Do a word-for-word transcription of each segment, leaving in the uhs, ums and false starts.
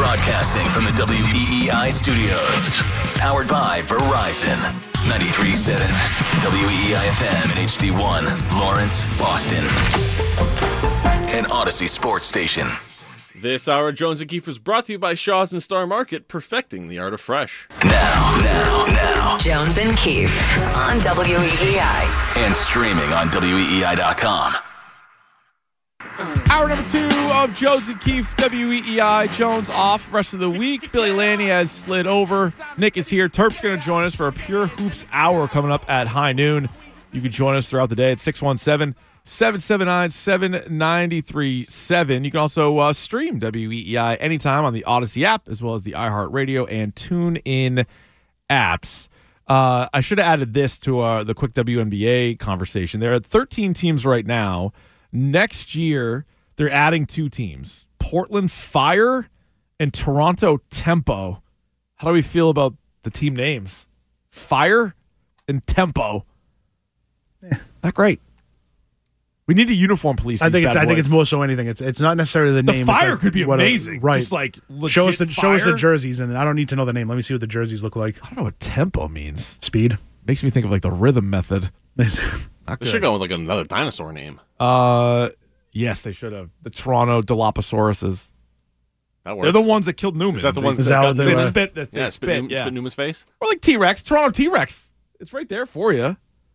Broadcasting from the W E E I studios. Powered by Verizon. ninety-three point seven W E E I F M and H D one, Lawrence, Boston. An Odyssey sports station. This hour, Jones and Keefe is brought to you by Shaw's and Star Market, perfecting the art of fresh. Now, now, now. Jones and Keefe on W E E I. And streaming on W E E I dot com. Hour number two of Jones and Keefe, W E E I. Jones off rest of the week. Billy Lanny has slid over. Nick is here. Terp's going to join us for a Pure Hoops hour coming up at high noon. You can join us throughout the day at six one seven, seven seven nine, seven nine three seven. You can also uh, stream W E E I anytime on the Odyssey app, as well as the iHeartRadio and TuneIn apps. Uh, I should have added this to uh, the quick W N B A conversation. There are thirteen teams right now. Next year, they're adding two teams, Portland Fire and Toronto Tempo. How do we feel about the team names? Fire and Tempo. Yeah. Not great. We need to uniform police. I think these it's. bad I think boys. it's more so anything. It's. It's not necessarily the, The name. Fire It's like could be what a- amazing. right. Just like show us the legit show us the fire. jerseys, and I don't need to know the name. Let me see what the jerseys look like. I don't know what tempo means. Speed. Makes me think of like the rhythm method. Not They good. should go with like another dinosaur name. Uh, yes, they should have. The Toronto Dilophosaurus. That works. They're the ones that killed Newman. Is that the They- ones Is that that got what they They were? spit. They, they Yeah, spit. spit, Newman, yeah. spit Newman's face. Or like T-Rex. Toronto T-Rex. It's right there for you.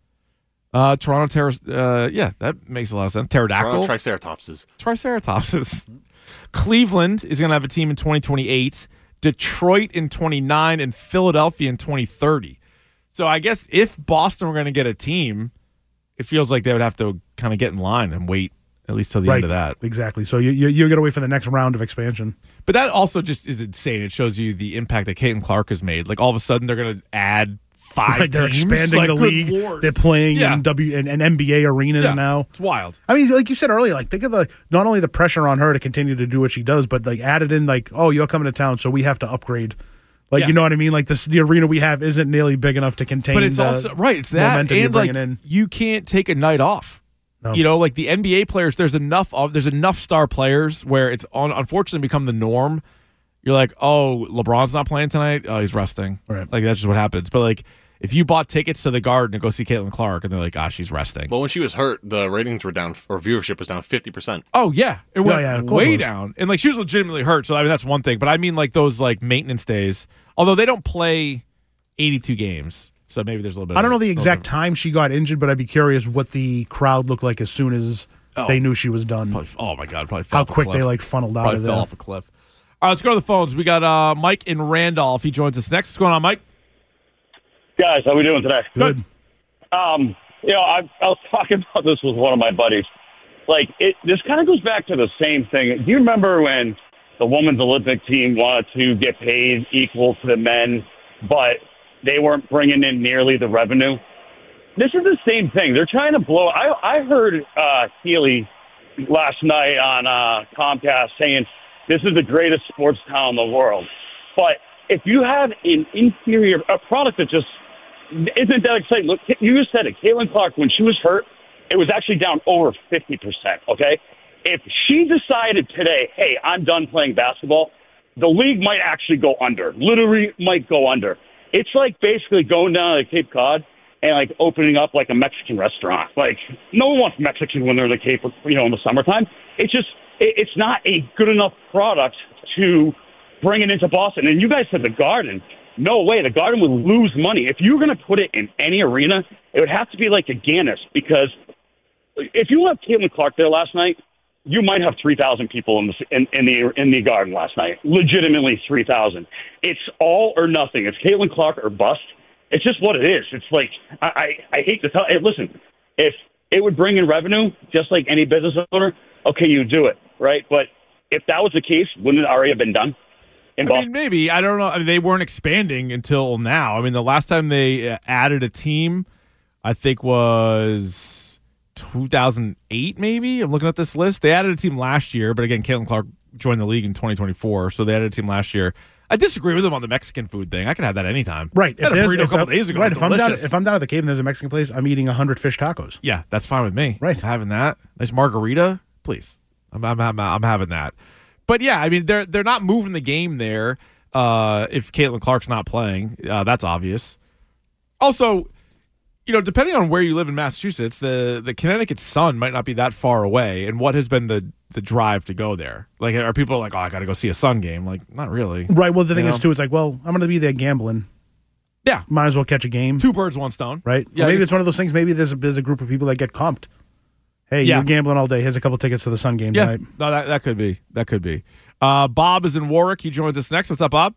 Uh, Toronto Ter- uh, yeah, that makes a lot of sense. Pterodactyl. Toronto Triceratopses. Triceratopses. Cleveland is going to have a team in twenty twenty-eight, Detroit in twenty-nine, and Philadelphia in twenty thirty. So I guess if Boston were going to get a team, it feels like they would have to kind of get in line and wait at least till the Right. end of that. Exactly. So you you you got to wait for the next round of expansion. But that also just is insane. It shows you the impact that Caitlin Clark has made. Like all of a sudden they're going to add five Right, they're teams. expanding Like, the good league. Lord. They're playing Yeah. in W and, and N B A arenas Yeah, now. It's wild. I mean, like you said earlier, like think of the not only the pressure on her to continue to do what she does, but like added in like, oh, you're coming to town, so we have to upgrade. Like Yeah. you know what I mean? Like this, the arena we have isn't nearly big enough to contain. But it's the also right. It's that, momentum you're and like bringing in. you can't take a night off. No. You know, like the N B A players. There's enough of there's enough star players where it's on, unfortunately become the norm. You're like, oh, LeBron's not playing tonight. Oh, he's resting. Right. Like that's just what happens. But like, if you bought tickets to the Garden to go see Caitlin Clark, and they're like, ah, she's resting. But when she was hurt, the ratings were down, or viewership was down fifty percent. Oh yeah, it went yeah, of course way it was. down, and like she was legitimately hurt. So I mean that's one thing, but I mean like those like maintenance days. Although they don't play eighty-two games, so maybe there's a little bit. I don't know of, the exact of- time she got injured, but I'd be curious what the crowd looked like as soon as Oh. they knew she was done. Probably, oh my god, probably fell How off a quick cliff. they like funneled out probably of fell there. off a cliff. All right, let's go to the phones. We got uh, Mike in Randolph. He joins us next. What's going on, Mike? Guys, how we doing today? Good. Um, you know, I, I was talking about this with one of my buddies. Like, it this kind of goes back to the same thing. Do you remember when the women's Olympic team wanted to get paid equal to the men, but they weren't bringing in nearly the revenue? This is the same thing. They're trying to blow. I I heard uh, Healy last night on uh, Comcast saying this is the greatest sports town in the world. But if you have an inferior a product that just isn't that exciting. Look, you just said it. Caitlin Clark, when she was hurt, it was actually down over fifty percent, okay? If she decided today, hey, I'm done playing basketball, the league might actually go under. Literally might go under. It's like basically going down to Cape Cod and, like, opening up, like, a Mexican restaurant. Like, no one wants Mexican when they're in the Cape, you know, in the summertime. It's just it, it's not a good enough product to bring it into Boston. And you guys said the Garden. No way. The Garden would lose money. If you were going to put it in any arena, it would have to be like a Gannis, because if you left Caitlin Clark there last night, you might have three thousand people in the in, in the in the Garden last night. Legitimately three thousand. It's all or nothing. It's Caitlin Clark or bust. It's just what it is. It's like I I, I hate to tell. Hey, listen, if it would bring in revenue, just like any business owner, okay, you do it, right? But if that was the case, wouldn't it already have been done? I mean, maybe. I don't know. I mean, they weren't expanding until now. I mean, the last time they uh, added a team, I think, was two thousand eight, maybe. I'm looking at this list. They added a team last year, but again, Caitlin Clark joined the league in twenty twenty-four, so they added a team last year. I disagree with them on the Mexican food thing. I could have that anytime. Right. I had a there's- burrito a couple I'm- days ago. Right. It was If I'm, down, delicious. if I'm down at the Cape and there's a Mexican place, I'm eating one hundred fish tacos. Yeah, that's fine with me. Right. Having that. Nice margarita, please. I'm, I'm, I'm, I'm having that. But yeah, I mean they're they're not moving the game there. Uh, if Caitlin Clark's not playing, uh, that's obvious. Also, you know, depending on where you live in Massachusetts, the the Connecticut Sun might not be that far away. And what has been the the drive to go there? Like, are people like, oh, I got to go see a Sun game? Like, not really. Right. Well, the thing You is know? too, it's like, well, I'm going to be there gambling. Yeah, Might as well catch a game. two birds, one stone. Right? Yeah, Or maybe I it's one of those things. Maybe there's a, there's a group of people that get comped. Hey, Yeah. you're gambling all day. Here's a couple tickets to the Sun game Yeah, tonight. no, that that could be. That could be. Uh, Bob is in Warwick. He joins us next. What's up, Bob?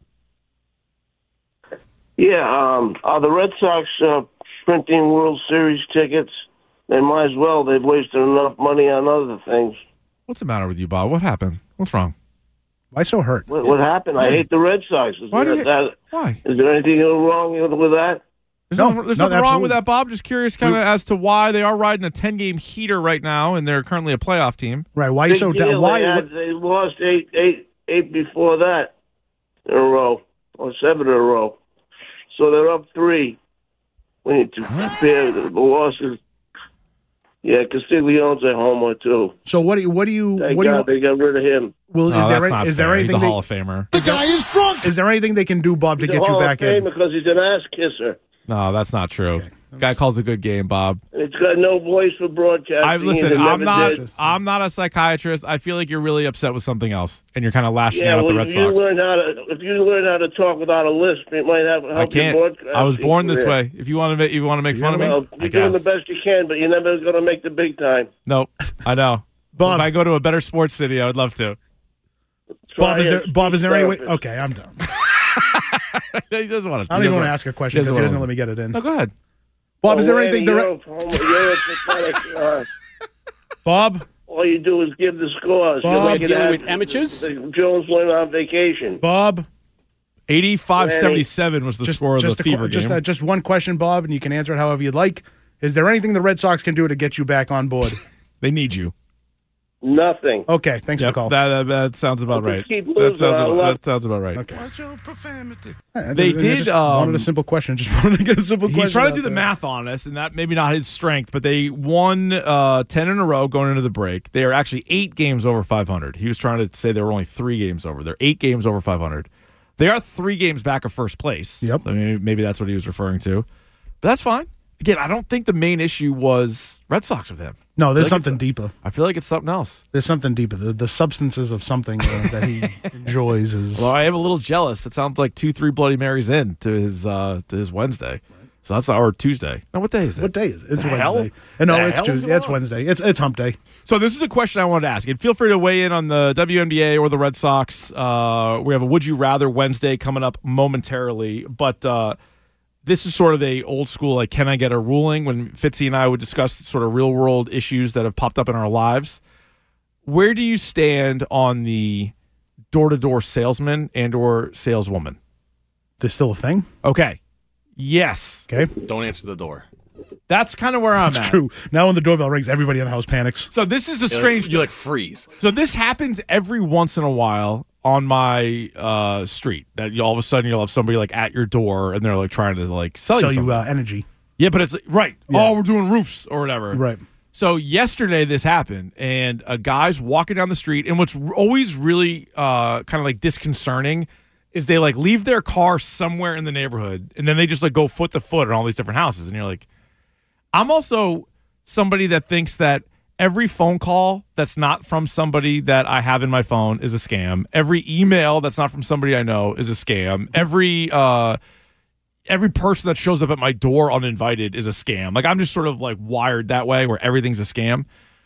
Yeah, um, are the Red Sox uh, printing World Series tickets? They might as well. They've wasted enough money on other things. What's the matter with you, Bob? What happened? What's wrong? Why so hurt? What, what happened? I hate the Red Sox. Is, Why do there, you- that, Why? is there anything wrong with that? There's No, nothing, there's no, nothing wrong absolutely. with that, Bob. Just curious kind of as to why they are riding a ten-game heater right now, and they're currently a playoff team. Right. Why you Big so deal. down? Why? They, had, what- they lost eight, eight, eight before that in a row, or seven in a row. So they're up three. We need to compare the losses. Yeah, Castiglione's a homer too. So what do you? What do you? Thank What do God you? they got rid of him. Well, No, is there that's any- not is there fair. He's anything a they, Hall of Famer. is there anything they can do, Bob, to He's get a you Hall back of Fame in? because he's an ass kisser. No, that's not true. Guy calls a good game, Bob. And it's got no voice for broadcasting. I listen. It I'm never not. did. I'm not a psychiatrist. I feel like you're really upset with something else, and you're kind of lashing Yeah, out at well, the Red if you Sox. learn how to, if you learn how to talk without a lisp, it might have. Help I can't. Your broadcasting I was born this career. way. If you want to, you want to make fun of me. Well, I you're doing the guess. best you can, but you're never going to make the big time. Nope. I know. Bob- if I go to a better sports city, I would love to. Bob, is Try there? it. Bob, is there any way? Therapist. Okay, I'm done. he doesn't want to. I don't even want to ask a question because he doesn't let me get it in. No, go ahead. Bob, is Oh, there Randy, anything? The You're, Re- a homo- you're a pathetic. Uh, Bob, all you do is give the scores. Bob, You're like an dealing ass- with amateurs? the Jones went on vacation. Bob, eighty-five seventy-seven was the just score of just the a que- Fever just game. uh, just one question, Bob, and you can answer it however you'd like. Is there anything the Red Sox can do to get you back on board? They need you. Nothing. Okay, thanks Yep, for the call. that, that that sounds about Okay, right. keep That losing. sounds I about, love- that sounds about right. Okay. They I did, Just wanted um, a simple question. Just wanted to get a simple question. He's trying to out do the there. math on us, and that maybe not his strength, but they won uh, ten in a row going into the break. They are actually eight games over five hundred. He was trying to say they were only three games over. They're eight games over five hundred. They are three games back of first place. Yep. I mean, maybe that's what he was referring to. But that's fine. Again, I don't think the main issue was Red Sox with him. No, there's I feel like something it's- deeper. I feel like it's something else. There's something deeper. The, the substances of something uh, that he enjoys is. Well, I am a little jealous. It sounds like two, three Bloody Marys in to his uh, to his Wednesday. So that's our Tuesday. No, what day is it? What day is it? It's The Wednesday. hell? Uh, No, The it's hell is Tuesday. going It's on? Wednesday. It's it's Hump Day. So this is a question I wanted to ask. And feel free to weigh in on the W N B A or the Red Sox. Uh, we have a Would You Rather Wednesday coming up momentarily. But uh, this is sort of a old school, like, can I get a ruling? When Fitzy and I would discuss sort of real world issues that have popped up in our lives. Where do you stand on the door-to-door salesman and or saleswoman? There's still a thing. Okay. Yes. Okay, Don't answer the door. That's kind of where I'm it's at. true. Now when the doorbell rings, everybody in the house panics. So this is a You like- strange You like freeze. So this happens every once in a while on my uh, street. That you, all of a sudden you'll have somebody like at your door and they're like trying to like sell, Sell you you something. uh, energy. Yeah, but it's right. Yeah. Oh, we're doing roofs or whatever. Right. So yesterday this happened, and a guy's walking down the street, and what's r- always really uh, kind of like disconcerting is they like leave their car somewhere in the neighborhood, and then they just like go foot to foot in all these different houses, and you're like, I'm also somebody that thinks that every phone call that's not from somebody that I have in my phone is a scam. Every email that's not from somebody I know is a scam. Every uh, every person that shows up at my door uninvited is a scam. Like, I'm just sort of like wired that way where everything's a scam.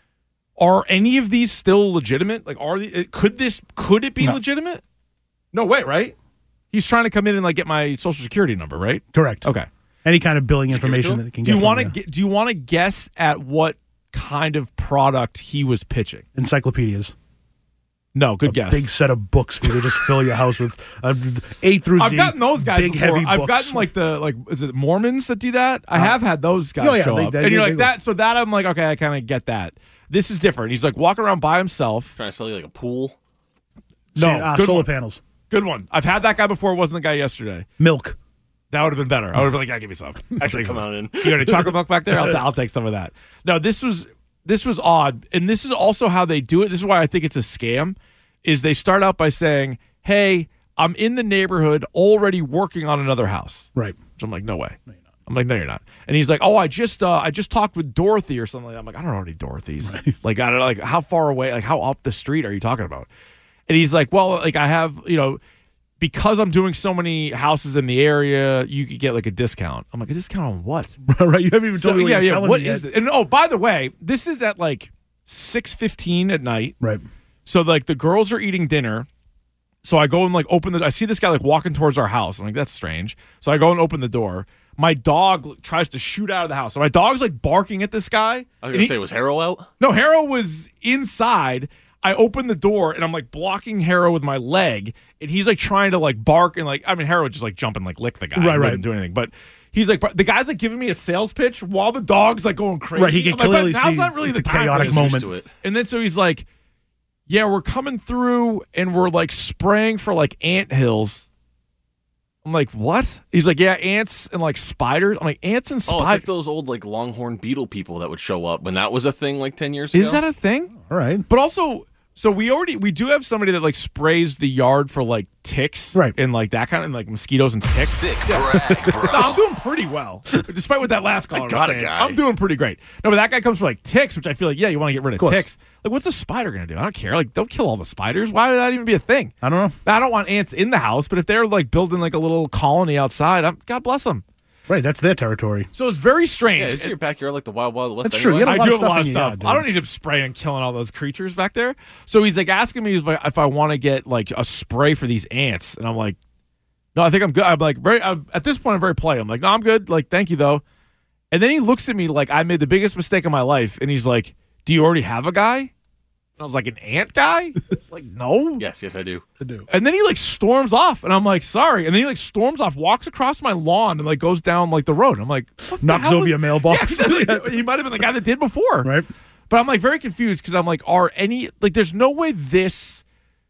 Are any of these still legitimate? Like, are the, could this could it be No. legitimate? No way, right? He's trying to come in and like get my social security number, right? Correct. Okay. Any kind of billing information him? that it can Do get. you want to from get? Do you want to guess at what kind of product he was pitching? encyclopedias? No, good A guess. big set of books for you to just fill your house with uh, A through Z. I've gotten those guys big before. heavy I've books. gotten like the like is it Mormons that do that? I have had those guys oh, yeah, show they- up, they- and you're they- like they- that. So that I'm like, okay, I kind of get that. This is different. He's like walking around by himself. Trying to sell you like a pool. No, uh, good solar one. panels, Good one. I've had that guy before. It wasn't the guy yesterday. milk. That would have been better. I would have been like, yeah, give me some. Actually, Take come some. on in. You got any chocolate milk back there? I'll, I'll take some of that. No, this was this was odd, and this is also how they do it. This is why I think it's a scam. is they start out by saying, hey, I'm in the neighborhood already working on another house. Right. So I'm like, no way. No, you're not. I'm like, no, you're not. And he's like, oh, I just uh, I just talked with Dorothy or something like that. I'm like, I don't know any Dorothy's. Right. Like, I don't know, like, how far away, like, how up the street are you talking about? And he's like, well, like, I have, you know, because I'm doing so many houses in the area, you could get like a discount. I'm like, a discount on what? Right. You haven't even So, told me what yeah, you're yeah. selling What me is yet. it? And oh, by the way, this is at like six fifteen at night. Right. So like the girls are eating dinner. So I go and like open the I see this guy like walking towards our house. I'm like, that's strange. So I go and open the door. My dog tries to shoot out of the house. So my dog's like barking at this guy. I was And gonna he- say, was Harrow out? No, Harrow was inside. I open the door and I'm like blocking Harrow with my leg, and he's like trying to like bark and like I mean Harrow would just like jump and like lick the guy. Right, He right. wouldn't do anything. But he's like the guy's like giving me a sales pitch while the dog's like going crazy. Right, he can I'm like, but clearly now's see not really it's the a time for chaotic this. moment. Used to it. And then so he's like, yeah, we're coming through and we're like spraying for like ant hills. I'm like, what? He's like, yeah, ants and like spiders. I'm like, ants and Oh, it's spiders. like those old like longhorn beetle people that would show up when that was a thing like ten years ago. Is that a thing? All right. But also, so we already we do have somebody that like sprays the yard for like ticks, Right. And like that kind of like mosquitoes and ticks. Sick brag, bro. No, I'm doing pretty well, despite what that last caller was got a saying. guy. I'm doing pretty great. No, but that guy comes for like ticks, which I feel like, yeah, you want to get rid of, course. ticks. Like, what's a spider gonna do? I don't care. Like, don't kill all the spiders. Why would that even be a thing? I don't know. I don't want ants in the house, but if they're like building like a little colony outside, I'm, God bless them. Right. That's their territory. So it's very strange. Yeah, is your backyard like the Wild Wild West? That's true. anyway? You I lot do of have a stuff lot in of your stuff. yard, I don't dude. need him spraying and killing all those creatures back there. So he's like asking me if I, if I want to get like a spray for these ants, and I'm like, no, I think I'm good. I'm like very I'm, at this point I'm very polite. I'm like, no, I'm good. Like, thank you though. And then he looks at me like I made the biggest mistake of my life, and he's like, do you already have a guy? And I was like, an ant guy? Like, no. Yes, yes, I do. To do. And then he like storms off, and I'm like, sorry. And then he like storms off, walks across my lawn, and like goes down like the road. I'm like, what the Knocks hell over is- your mailbox. Yeah, exactly. He might have been the guy that did before, Right. But I'm like very confused because I'm like, are any like? There's no way this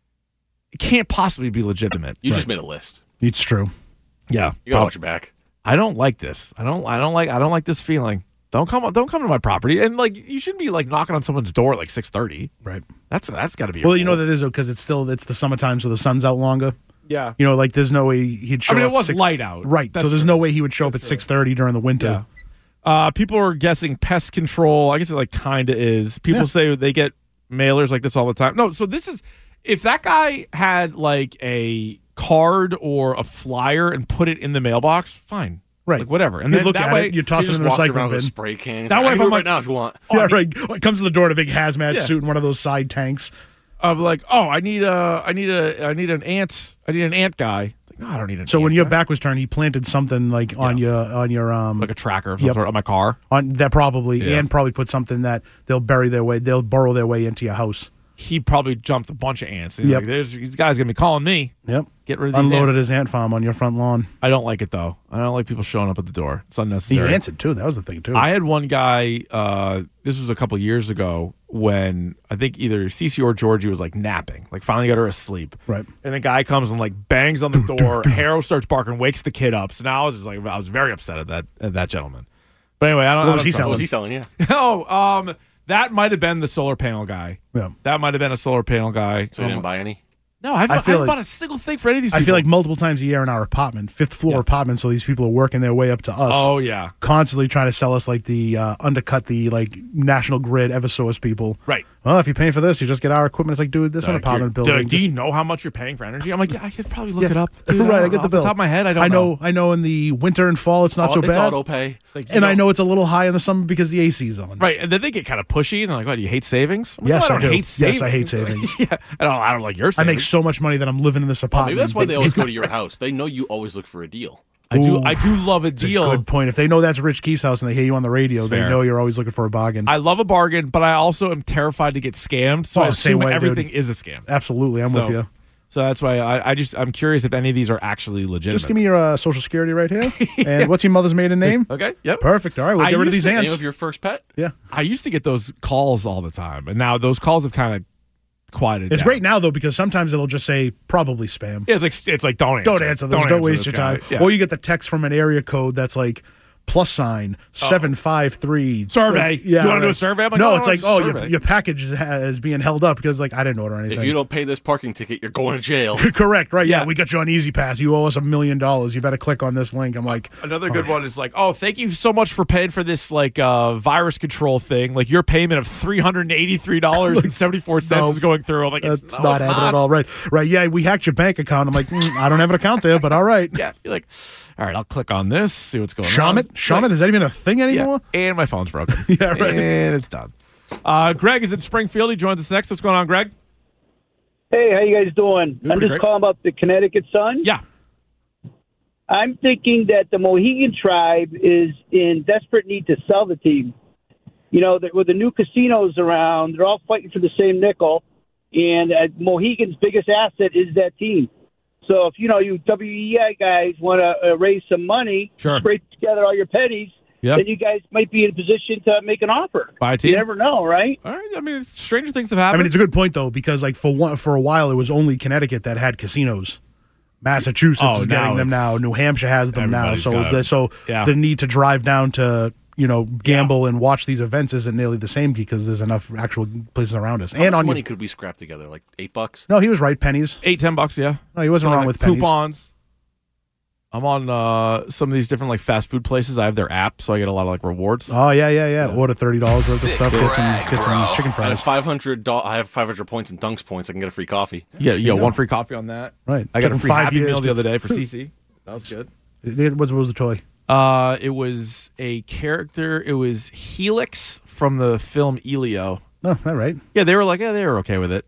can't possibly be legitimate. You just made a list. It's true. Yeah, You gotta watch your back. I don't like this. I don't. I don't like. I don't like this feeling. Don't come. Don't come to my property. And like, you shouldn't be like knocking on someone's door at like six thirty. Right. That's that's got to be. your Well, you know fault. that is because it's still it's the summertime, so the sun's out longer. Yeah. You know, like there's no way he'd show I mean, up. it was six, light out. Right. That's so there's true. no way he would show up at six thirty during the winter. Yeah. Uh, people are guessing pest control. I guess it like kind of is. People Yeah. say they get mailers like this all the time. No, so this is if that guy had like a card or a flyer and put it in the mailbox, fine, Right. like whatever. And You then look that at way, it, you toss You it in just the walked recycling around with bin. a spray can. That That way way, if I I'm right like- now if you want. Yeah, I mean- right. It comes to the door in a big hazmat Yeah. suit and one of those side tanks. I'm like, oh, I need a, I need a, I need an ant, I need an ant guy. Like, no, I don't need an. So ant when your guy. back was turned, he planted something like on your on your um like a tracker of some Yep. sort on my car. on that probably Yeah. and probably put something that they'll bury their way they'll burrow their way into your house. He probably jumped a bunch of ants. And he's Yep. like, There's these guys gonna be calling me. Yep. Get rid of these Unloaded ants. his ant farm on your front lawn. I don't like it though. I don't like people showing up at the door. It's He unnecessary. answered too. That was the thing too. I had one guy. Uh, this was a couple years ago when I think either Cece or Georgie was like napping, like finally got her asleep. Right. And the guy comes and like bangs on the door. Harrow starts barking, wakes the kid up. So now I was just like, I was very upset at that at that gentleman. But anyway, I don't. What I was don't he trust What selling? was he selling? Yeah. him. Oh, um, that might have been the solar panel guy. Yeah. That might have been a solar panel guy. So you Um, didn't buy any? No, I haven't, I I feel haven't like- bought a single thing for any of these. I people. feel like multiple times a year in our apartment, fifth floor Yeah. apartment, so these people are working their way up to us. Oh yeah, Constantly trying to sell us like the uh, undercut the like National Grid Eversource people. right. Well, if you're paying for this, you just get our equipment. It's like, dude, this is an Like, apartment you're- building. Dude, do you Just- know how much you're paying for energy? I'm like, yeah, I could probably look Yeah. it up. Dude, right, I don't get know. the Off bill. the top of my head, I don't I know. know. I know. In the winter and fall, it's not Oh, so it's bad. auto pay. Like, you And I know- know it's a little high in the summer because the A C's on. Right, and then they get kind of pushy, and they're like, "What? Do you hate savings?" I'm like, Yes, "No, I I don't do. hate savings. Yes, I hate savings. yeah, I don't. I don't like your I savings. make so much money that I'm living in this apartment. Maybe that's why they always go to your house. They know you always look for a deal. I do. Ooh, I do love a It's a deal. good point. If they know that's Rich Keefe's house and they hear you on the radio, It's they fair. know you're always looking for a bargain. I love a bargain, but I also am terrified to get scammed. So Oh, I same assume way, everything dude. is a scam. Absolutely, I'm so, with you. So that's why I, I just I'm curious if any of these are actually legitimate. Just give me your uh, social security right here. And what's your mother's maiden name? Okay. Yep. Perfect. All right, we'll I get rid of used these to- Name ants. of your first pet? Yeah, I used to get those calls all the time, and now those calls have kind of quieted. it's down. great now though because sometimes it'll just say probably spam. Yeah, it's like it's like don't answer. Don't answer this. Don't, answer waste this your guy. time. Yeah. Or you get the text from an area code that's like plus sign seven five three. Survey. Yeah, You wanna do right. a survey? I'm like, no, no, it's no, like, it's a oh, your, survey. your package is, is being held up because like I didn't order anything. If you don't pay this parking ticket, you're going to jail. Correct, right? Yeah. Yeah. we got you on Easy Pass. You owe us a million dollars. You better click on this link. I'm like, Another good one is like, oh, thank you so much for paying for this like uh, virus control thing. Like your payment of three hundred eighty-three dollars and seventy-four cents no, is going through. I'm like, that's it's no, not it's happening not. at all. Right, right. Yeah, we hacked your bank account. I'm like, mm, I don't have an account there, but all right. Yeah, you're like, all right, I'll click on this, see what's going on. Shamit? Shamit? Is that even a thing Yeah, anymore? and my phone's broken. Yeah, right. And it's done. Uh, Greg is in Springfield. He joins us next. What's going on, Greg? Hey, how you guys doing? Doing I'm pretty just great. calling about the Connecticut Sun. Yeah. I'm thinking that the Mohegan tribe is in desperate need to sell the team. You know, that with the new casinos around, they're all fighting for the same nickel, and uh, Mohegan's biggest asset is that team. So if, you know, you W E I guys want to uh, raise some money, Sure. scrape together all your pennies, Yep. then you guys might be in a position to make an offer. Buy a team? You never know, right? All right. I mean, it's, stranger things have I happened. mean, it's a good point though, because like for one, for a while it was only Connecticut that had casinos. Massachusetts Oh, is now getting them it's- now. New Hampshire has them now. Everybody's So got 'em. the, so Yeah. the need to drive down to you know gamble and watch these events isn't nearly the same because there's enough actual places around us. How and much on money your, could we scrap together? Like eight bucks? no, he was right. Pennies. Eight, ten bucks, yeah. No, he wasn't Something wrong like with pennies. coupons. I'm on uh, some of these different like fast food places. I have their app, so I get a lot of like rewards. Oh yeah, yeah, yeah. Order thirty dollars worth of Sick stuff. Get some, brag, get some bro. chicken I have fries. five hundred. Do- I have five hundred points in Dunks points. I can get a free coffee. Yeah, yeah, one free coffee on that. Right. I got Took a him free five Happy years Meal to- the other day for C C. That was good. What was, what was the toy? Uh, it was a character. It was Helix from the film Elio. Oh, all right. Yeah, they were like, yeah, they were okay with it.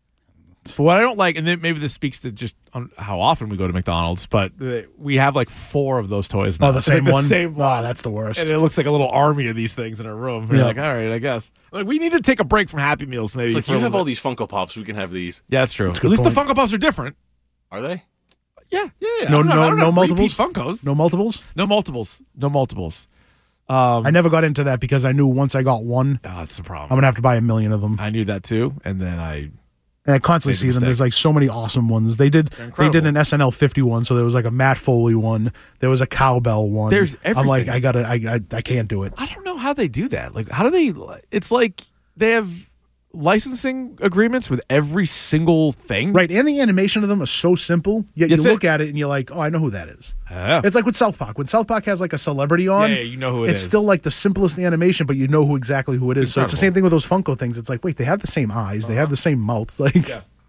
But what I don't like, and then maybe this speaks to just on how often we go to McDonald's, but uh, we have like four of those toys now. Oh, the It's like same one. same Oh, one. that's the worst. And it looks like a little army of these things in a room. We're Yeah. like, all right, I guess. Like, we need to take a break from Happy Meals, maybe. It's like for you a have little all bit. these Funko Pops. We can have these. Yeah, that's true. a At good least point. the Funko Pops are different. Are they? Yeah, yeah, yeah. No, I don't know- no, I don't no have repeat multiples? Funkos. No multiples. No multiples. No multiples. Um, I never got into that because I knew once I got one, oh, that's the problem. I'm gonna have to buy a million of them. I knew that too, and then I And I constantly Made a see them. mistake. There's like so many awesome ones. They did. They incredible. did an S N L fifty one. So there was like a Matt Foley one. There was a cowbell one. There's I'm like, everything. I gotta. I, I I can't do it. I don't know how they do that. Like, how do they? It's like they have licensing agreements with every single thing. Right, and the animation of them is so simple. Yet you That's look it. at it and you're like, oh, I know who that is. Yeah. It's like with South Park. When South Park has like a celebrity on, Yeah, yeah, you know who it it's is. still like the simplest animation, but you know who exactly who it is. So it's the incredible. same thing with those Funko things. It's like, wait, they have the same eyes. They have the same mouths. Like,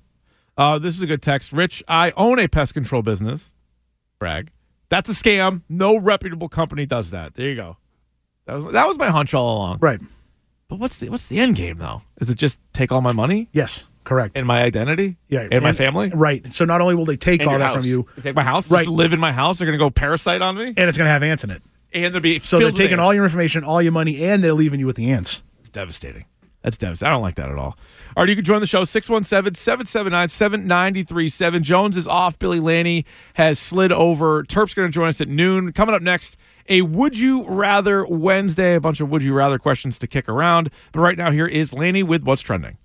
Uh, this is a good text. Rich, I own a pest control business. Brag. That's a scam. No reputable company does that. There you go. That was that was my hunch all along. right. But what's the what's the end game though? Is it just take all my money Yes, correct. and my identity? yeah, And, my family? Right. So not only will they take And all your that from house. you, They take my house? Right. Just live in my house? They're gonna go parasite on me? and it's going to have ants in it. And they'll be So filled they're with taking ants. all your information, all your money, and they're leaving you with the ants. It's devastating. That's devastating. I don't like that at all. All right, you can join the show, six one seven, seven seven nine, seven nine three seven. Jones is off. Billy Lanny has slid over. Terp's going to join us at noon. Coming up next, a Would You Rather Wednesday, a bunch of Would You Rather questions to kick around. But right now, here is Lanny with What's Trending.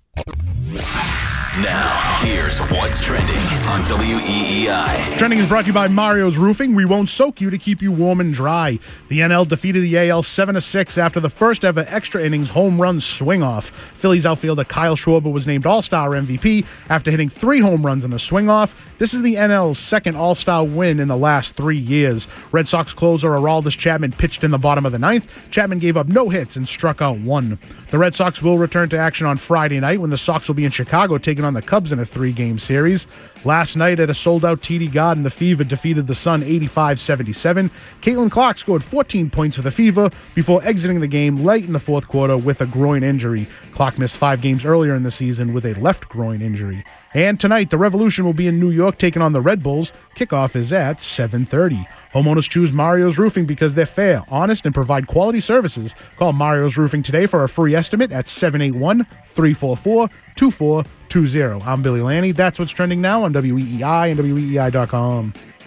Now, here's what's trending on W E E I. Trending is brought to you by Mario's Roofing. We won't soak you to keep you warm and dry. The N L defeated the A L seven to six after the first ever extra innings home run swing off. Phillies outfielder Kyle Schwarber was named All-Star M V P after hitting three home runs in the swing off. This is the N L's second All-Star win in the last three years. Red Sox closer Aroldis Chapman pitched in the bottom of the ninth. Chapman gave up no hits and struck out one. The Red Sox will return to action on Friday night when the Sox will be in Chicago taking on the Cubs in a three-game series. Last night at a sold-out T D Garden, the Fever defeated the Sun eighty-five seventy-seven. Caitlin Clark scored fourteen points for the Fever before exiting the game late in the fourth quarter with a groin injury. Clark missed five games earlier in the season with a left groin injury. And tonight, the Revolution will be in New York taking on the Red Bulls. Kickoff is at seven thirty. Homeowners choose Mario's Roofing because they're fair, honest, and provide quality services. Call Mario's Roofing today for a free estimate at seven eight one, three four four, two four two zero. I'm Billy Lanny. That's what's trending now on W E E I and W E E I dot com.